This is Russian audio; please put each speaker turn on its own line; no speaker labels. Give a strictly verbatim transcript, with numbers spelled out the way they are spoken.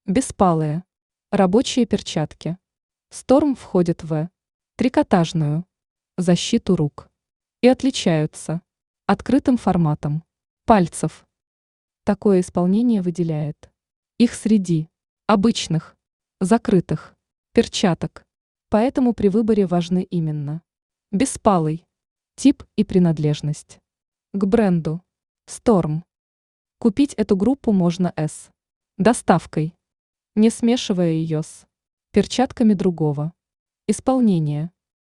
Беспалые. Рабочие перчатки. Storm входит в трикотажную защиту рук и отличаются открытым форматом пальцев. Такое исполнение выделяет их среди обычных закрытых перчаток. Поэтому при выборе важны именно беспалый тип и принадлежность к бренду Storm. Купить эту группу можно с доставкой, не смешивая ее с перчатками другого исполнения.